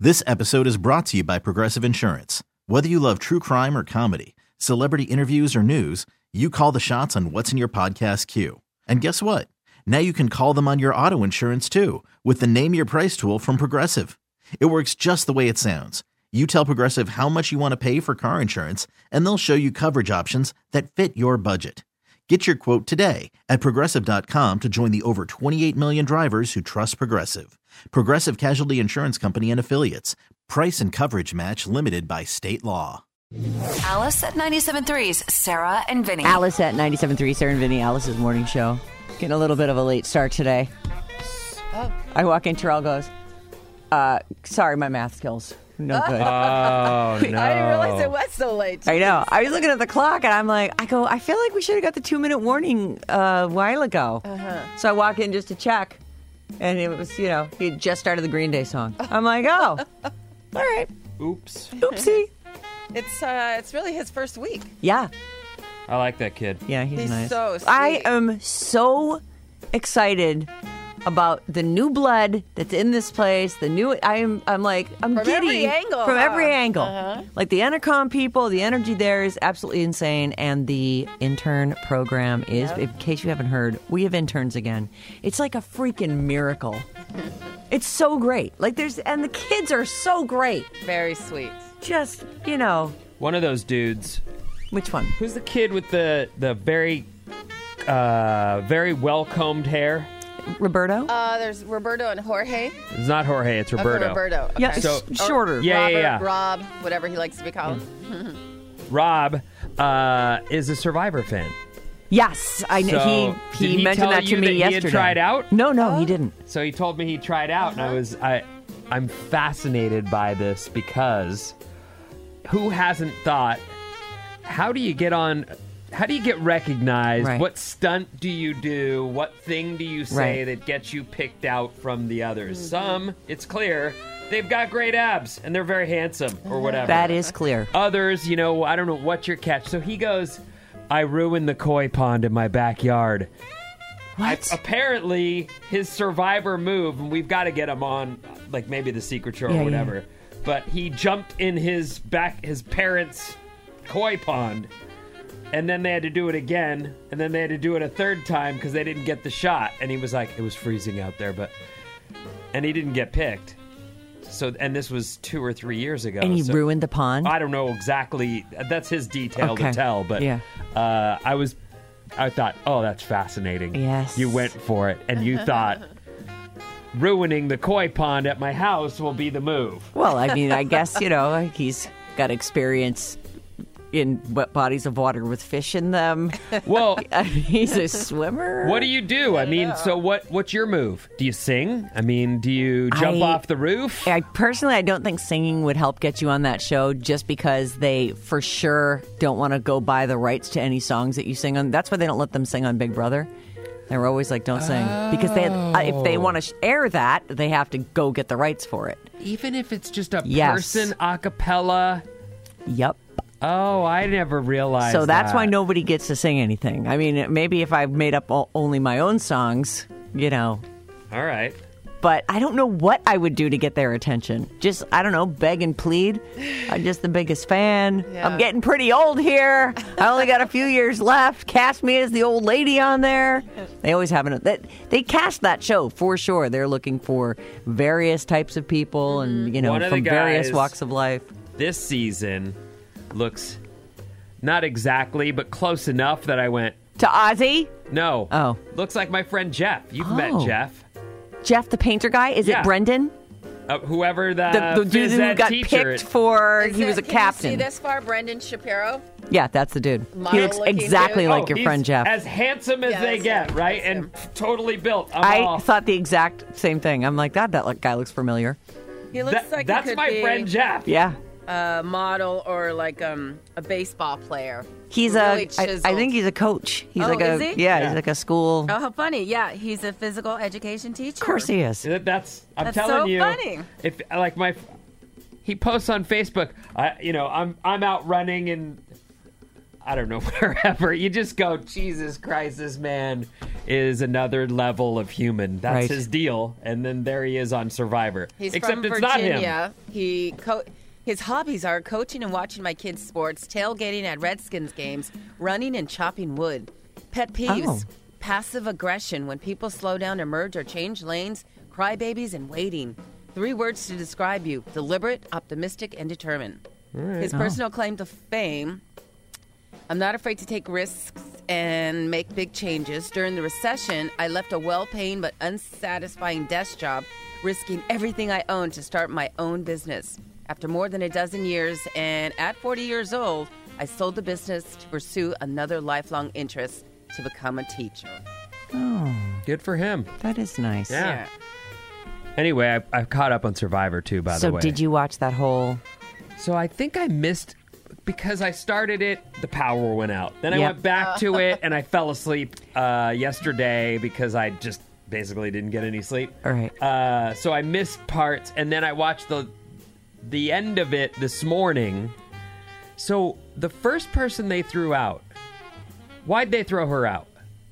This episode is brought to you by Progressive Insurance. Whether you love true crime or comedy, celebrity interviews or news, you call the shots on what's in your podcast queue. And guess what? Now you can call them on your auto insurance too with the Name Your Price tool from Progressive. It works just the way it sounds. You tell Progressive how much you want to pay for car insurance, and they'll show you coverage options that fit your budget. Get your quote today at Progressive.com to join the over 28 million drivers who trust Progressive. Progressive Casualty Insurance Company and Affiliates. Price and coverage match limited by state law. Alice at 97.3's Sarah and Vinny. Alice at 97.3, Sarah and Vinny, Alice's morning show. Getting a little bit of a late start today. Oh. I walk in, Terrell goes, sorry, my math skills. No good. Oh, no. I didn't realize it was so late. I know. I was looking at the clock, and I'm like, I feel like we should have got the 2-minute warning a while ago. Uh-huh. So I walk in just to check, and it was, he had just started the Green Day song. I'm like, oh, all right. Oops. Oopsie. It's really his first week. Yeah. I like that kid. Yeah, he's nice. So sweet. I am so excited about the new blood that's in this place. I'm giddy from every angle. From every angle. Uh-huh. Like the Entercom people, the energy there is absolutely insane. And the intern program is, in case you haven't heard, we have interns again. It's like a freaking miracle. It's so great. And the kids are so great. Very sweet. Just, One of those dudes. Which one? Who's the kid with the very, very well-combed hair? Roberto? There's Roberto and Jorge. It's not Jorge, it's Roberto. Roberto. Okay. Yeah, So- shorter. Yeah. Rob, whatever he likes to be called. Rob is a Survivor fan. Yes, So, he did he mentioned tell that to you me that yesterday. He had tried out? No, he didn't. So he told me he tried out, and I'm fascinated by this because who hasn't thought, how do you get recognized? Right. What stunt do you do? What thing do you say Right. that gets you picked out from the others? Some, it's clear, they've got great abs and they're very handsome or whatever. That is clear. Others, I don't know what your catch. So he goes, I ruined the koi pond in my backyard. What? Apparently, his Survivor move, and we've got to get him on, like maybe the Secret Show or whatever. But he jumped in his parents' koi pond, and then they had to do it again, and then they had to do it a third time because they didn't get the shot. And he was like, it was freezing out there, and he didn't get picked. So, and this was 2 or 3 years ago. And he ruined the pond? I don't know exactly. That's his detail to tell, but yeah. I thought, oh, that's fascinating. Yes. You went for it, and you thought ruining the koi pond at my house will be the move. Well, I mean, I guess, he's got experience in wet bodies of water with fish in them. Well, he's a swimmer. what do you do? I mean, so what's your move? Do you sing? I mean, do you jump off the roof? I don't think singing would help get you on that show just because they for sure don't want to go buy the rights to any songs that you sing on. That's why they don't let them sing on Big Brother. They're always like, don't sing. Because if they want to air that, they have to go get the rights for it. Even if it's just a Yes. person a cappella? Yep. Oh, I never realized So that's that. why nobody gets to sing anything. I mean, maybe if I made up only my own songs, All right. But I don't know what I would do to get their attention. Just, I don't know, beg and plead. I'm just the biggest fan. Yeah. I'm getting pretty old here. I only got a few years left. Cast me as the old lady on there. They always have they cast that show for sure. They're looking for various types of people and, One of the from various guys- walks of life. This season looks not exactly, but close enough that I went, To Ozzy? no. Oh. Looks like my friend Jeff. You've met Oh. Jeff. Jeff the painter guy? Is Yeah. it Brendan? Whoever The the dude phys who ed got teacher picked for, he was a Can captain. you see this far? Brendan Shapiro? Yeah, that's the dude. He Model looks looking exactly dude. like your he's friend Jeff. As handsome as Yeah, they that's get, him. right? That's And him. totally built. I thought the exact same thing. I'm like, that guy looks familiar. He looks like he that's could my be friend Jeff. Yeah. a model or like a baseball player. He's Really I chiseled. think he's a coach. He's Oh, like is he? Yeah, he's like a school. Oh, how funny. Yeah, he's a physical education teacher. Of course he is. I'm That's telling so you. funny. If like he posts on Facebook, I'm out running and I don't know, wherever. You just go, Jesus Christ, this man is another level of human. That's Right. his deal. And then there he is on Survivor. He's Except from it's not him. Virginia. His hobbies are coaching and watching my kids' sports, tailgating at Redskins games, running and chopping wood. Pet peeves, Oh. passive aggression when people slow down to merge or change lanes, crybabies, and waiting. 3 words to describe you: deliberate, optimistic, and determined. His personal claim to fame: I'm not afraid to take risks and make big changes. During the recession, I left a well-paying but unsatisfying desk job, risking everything I owned to start my own business. After more than a dozen years and at 40 years old, I sold the business to pursue another lifelong interest, to become a teacher. Good for him. That is nice. Yeah. Anyway, I caught up on Survivor too, by the way. So did you watch that whole... So I think I missed, because I started it, the power went out. Then I Yep. went back to it, and I fell asleep yesterday because I just basically didn't get any sleep. All right. So I missed parts, and then I watched the end of it this morning. So the first person they threw out, why'd they throw her out?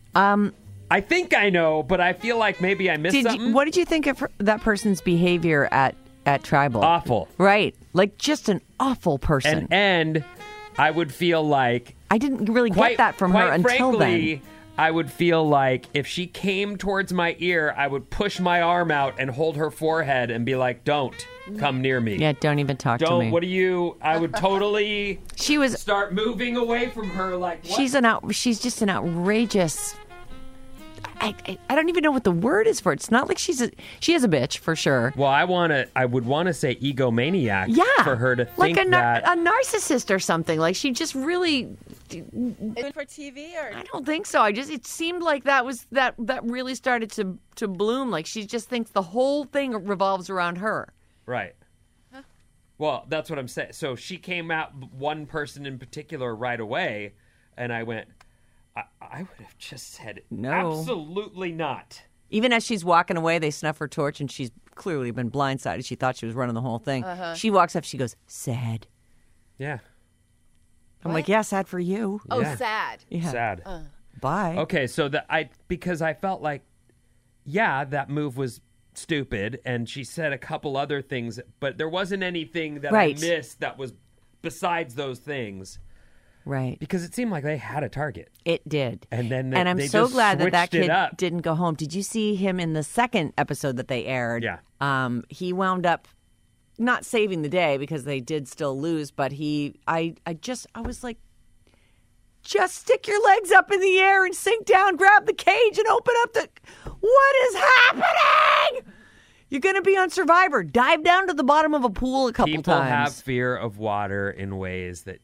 I think I know, but I feel like maybe I missed something. What did you think of that person's behavior at Tribal? Awful. Right. Like, just an awful person. And I would feel like... I didn't really get that from her quite until frankly, then. I would feel like if she came towards my ear, I would push my arm out and hold her forehead and be like, don't come near me. Yeah, don't even talk to Don't, me. what do you... I would totally She was... start moving away from her like, what? She's just an outrageous... I don't even know what the word is for it. It's not like she is a bitch, for sure. Well, I would want to say egomaniac Yeah. for her to think like a that... narcissist or something. Like, she just really... Is it for TV or? I don't think so. It seemed like that really started to bloom. Like, she just thinks the whole thing revolves around her. Right. Well, that's what I'm saying. So she came out, one person in particular, right away, and I went, I would have just said, No. absolutely not. Even as she's walking away, they snuff her torch, and she's clearly been blindsided. She thought she was running the whole thing. She walks up, she goes, sad. Yeah. I'm like, yeah, sad for you. Oh, Yeah. sad. Yeah. Sad. Bye. Okay, so because I felt like, yeah, that move was stupid, and she said a couple other things, but there wasn't anything that Right. I missed that was besides those things, Right. because it seemed like they had a target. It did. And then and I'm they so just glad that switched it kid up. didn't go home. Did you see him in the second episode that they aired? Yeah. He wound up not saving the day because they did still lose, but I was like, just stick your legs up in the air and sink down, grab the cage and open up what is happening? You're going to be on Survivor. Dive down to the bottom of a pool a couple People times. have fear of water in ways that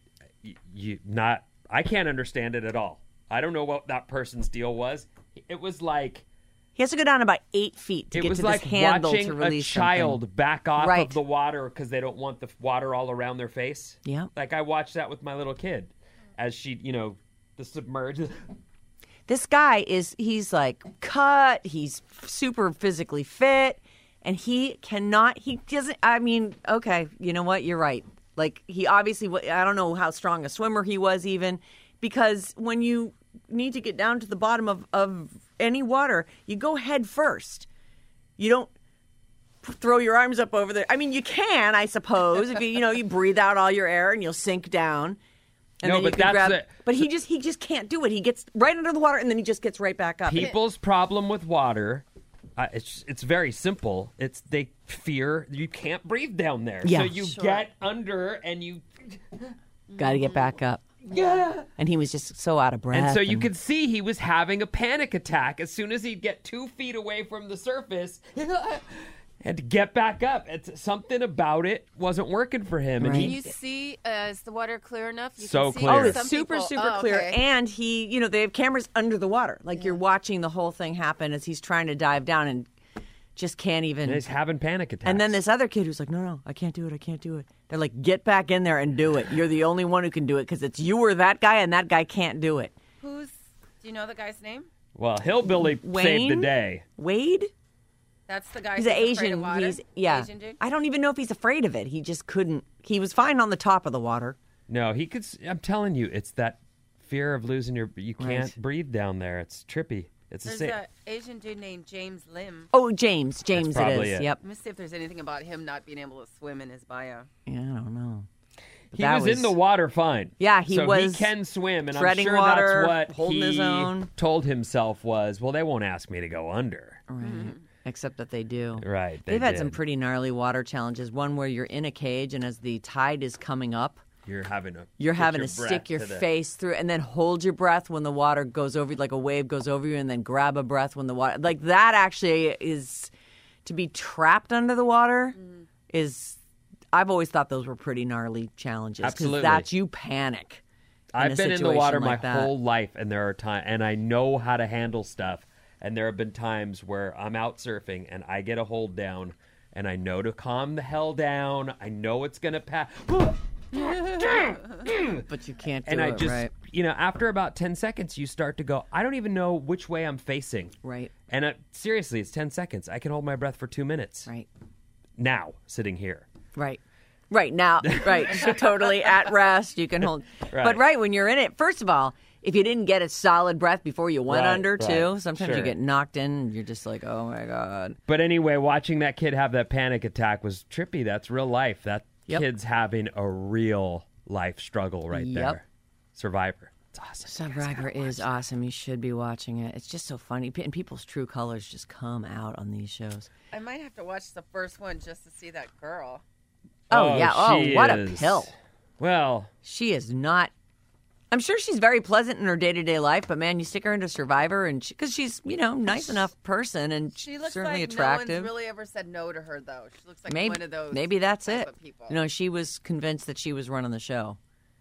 I can't understand it at all. I don't know what that person's deal was. It was like... He has to go down about 8 feet to It get was to like this handle watching to a release child something. back off Right. of the water because they don't want the water all around their face. Yeah. Like I watched that with my little kid as she, the submerged. This guy he's like cut, he's super physically fit, and he doesn't, okay, you know what, you're right. Like, he obviously, I don't know how strong a swimmer he was even, because when you need to get down to the bottom of any water, you go head first. You don't throw your arms up over there. I mean, you can, I suppose, if you breathe out all your air and you'll sink down. And No, then you but can that's grab, it. But he just can't do it. He gets right under the water and then he just gets right back up. People's problem with water, it's very simple. It's they fear you can't breathe down there. Yeah. So you get under and you... Got to get back up. Yeah. And he was just so out of breath. And so you could see he was having a panic attack as soon as he'd get 2 feet away from the surface. And to get back up. It's something about it wasn't working for him. And Right. Can you see, is the water clear enough? You So can see clear. Oh, it's some super, people- super oh, clear. okay. And he, they have cameras under the water. Like you're watching the whole thing happen as he's trying to dive down and just can't even. he's having panic attacks. And then this other kid who's like, no, I can't do it. They're like, get back in there and do it. You're the only one who can do it because it's you or that guy, and that guy can't do it. Do you know the guy's name? Well, Hillbilly saved the Wayne? day. Wade? That's the guy He's who's an afraid Asian. of water? Asian dude? I don't even know if he's afraid of it. He just couldn't. He was fine on the top of the water. No, he could. I'm telling you, it's that fear of losing you can't Right. breathe down there. It's trippy. It's the There's same. an Asian dude named James Lim. Oh, James it probably is. it. Yep. Let me see if there's anything about him not being able to swim in his bio. Yeah, I don't know. But He that was in the water fine. Yeah, he so was he can swim, and I'm treading sure water, that's what holding he his own. told himself was, well, they won't ask me to go under. Right. Except that they do. Right. They've had some did. pretty gnarly water challenges. One where you're in a cage, and as the tide is coming up, You're having to stick your face through and then hold your breath when the water goes over you, like a wave goes over you, and then grab a breath when the water. Like that actually is to be trapped under the water is. I've always thought those were pretty gnarly challenges. 'Cause Absolutely. that's you panic. I've been in the situation water like my that. whole life, and there are times, and I know how to handle stuff. And there have been times where I'm out surfing, and I get a hold down, and I know to calm the hell down. I know it's gonna pass, But you can't do and I it, just, right? after about 10 seconds, you start to go, I don't even know which way I'm facing. Right. And seriously, it's 10 seconds. I can hold my breath for 2 minutes. Right. Now, sitting here. Right. Right now, right. So totally at rest. You can hold. Right. But right when you're in it, first of all, if you didn't get a solid breath before you went under, too, sometimes you Sure. get knocked in and you're just like, oh my God. But anyway, watching that kid have that panic attack was trippy. That's real life. That Yep. kid's having a real life struggle right Yep. there. Survivor. It's awesome. Survivor is awesome. You should be watching it. It's just so funny. And people's true colors just come out on these shows. I might have to watch the first one just to see that girl. Oh, yeah. Oh, she what a is- pill. Well, She is not. I'm sure she's very pleasant in her day-to-day life, but man, you stick her into Survivor, and because she's, nice enough person and She looks certainly like attractive. no one's really ever said no to her, though. She looks like maybe, one of those. maybe that's type it. of people. She was convinced that she was running the show.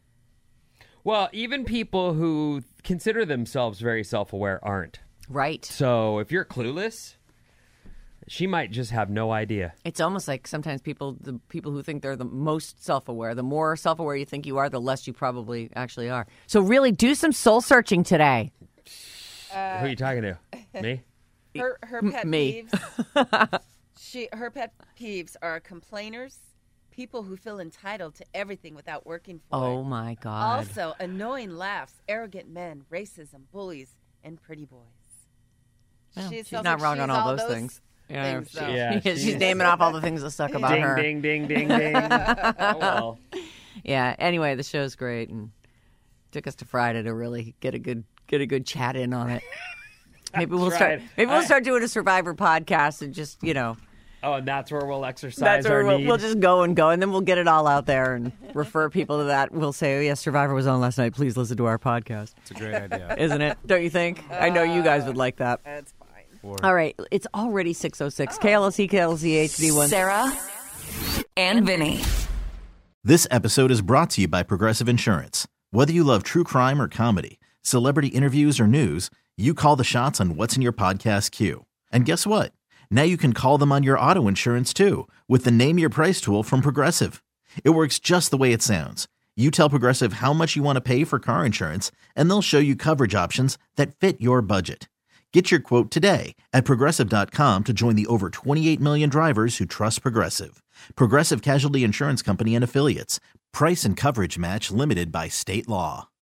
even people who consider themselves very self-aware aren't. Right. So if you're clueless, she might just have no idea. It's almost like sometimes the people who think they're the most self-aware, the more self-aware you think you are, the less you probably actually are. So really do some soul searching today. Who are you talking to? Me? Her pet Me. peeves. Her pet peeves are complainers, people who feel entitled to everything without working for Oh it. my God. Also, annoying laughs, arrogant men, racism, bullies, and pretty boys. Well, She she's sounds not like wrong she's on all those things. things, though. Yeah, she's naming off all the things that suck about Ding, her. ding, ding, ding, ding. Oh, well. Yeah. Anyway, the show's great, and took us to Friday to really get a good chat in on it. Maybe we'll start. right. Maybe we'll start doing a Survivor podcast and just Oh, and that's where we'll exercise That's where our need. we'll just go, and then we'll get it all out there and refer people to that. We'll say, oh, yes, Survivor was on last night. Please listen to our podcast. It's a great idea. Isn't it? Don't you think? I know you guys would like that. That's fine. All right. It's already 6:06. KLC, KLC HD1. Sarah and Vinny. This episode is brought to you by Progressive Insurance. Whether you love true crime or comedy, celebrity interviews or news, you call the shots on what's in your podcast queue. And guess what? Now you can call them on your auto insurance too with the Name Your Price tool from Progressive. It works just the way it sounds. You tell Progressive how much you want to pay for car insurance, and they'll show you coverage options that fit your budget. Get your quote today at Progressive.com to join the over 28 million drivers who trust Progressive. Progressive Casualty Insurance Company and Affiliates. Price and coverage match limited by state law.